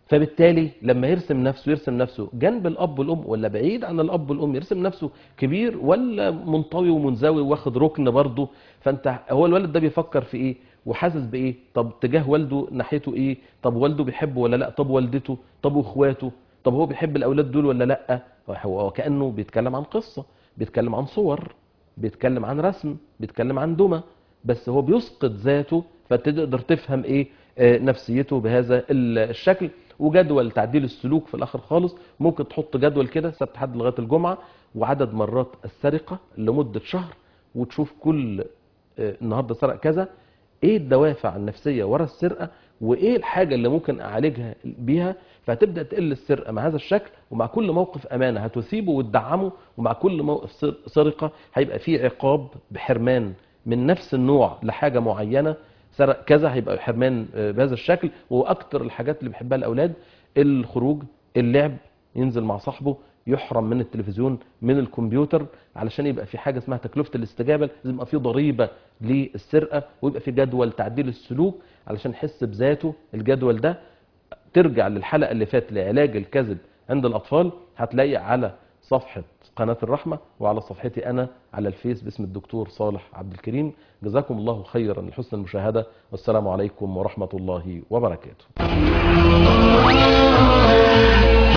[SPEAKER 1] فبالتالي لما يرسم نفسه يرسم نفسه جنب الاب والام ولا بعيد عن الاب والام، يرسم نفسه كبير ولا منطوي ومنزوي واخد ركن برضه. فانت هو الولد ده بيفكر في ايه وحاسس بايه؟ طب تجاه والده ناحيته ايه؟ طب والده بيحبه ولا لا؟ طب والدته؟ طب واخواته؟ طب هو بيحب الاولاد دول ولا لا؟ هو كانه بيتكلم عن قصه، بيتكلم عن صور، بيتكلم عن رسم، بيتكلم عن دمى، بس هو بيسقط ذاته. فتقدر تفهم ايه آه، نفسيته بهذا الشكل. وجدول تعديل السلوك في الاخر خالص، ممكن تحط جدول كده سبت حد لغايه الجمعه، وعدد مرات السرقه لمده شهر، وتشوف كل آه، النهارده سرق كذا، ايه الدوافع النفسيه ورا السرقه، وايه الحاجه اللي ممكن اعالجها بيها. فهتبدا تقل السرقه مع هذا الشكل، ومع كل موقف امانه هتثيبه وتدعمه، ومع كل موقف سر- سرقه هيبقى فيه عقاب بحرمان من نفس النوع لحاجه معينه. سرق كذا هيبقى حرمان آه، بهذا الشكل. واكتر الحاجات اللي بيحبها الاولاد الخروج، اللعب، ينزل مع صاحبه، يحرم من التلفزيون، من الكمبيوتر، علشان يبقى في حاجه اسمها تكلفه الاستجابه. لازم يبقى في ضريبه للسرقه، ويبقى في جدول تعديل السلوك علشان يحس بذاته. الجدول ده ترجع للحلقه اللي فاتت لعلاج الكذب عند الاطفال، هتلاقي على صفحه قناه الرحمه وعلى صفحتي انا على الفيس باسم الدكتور صالح عبد الكريم. جزاكم الله خيرا لحسن المشاهده، والسلام عليكم ورحمه الله وبركاته.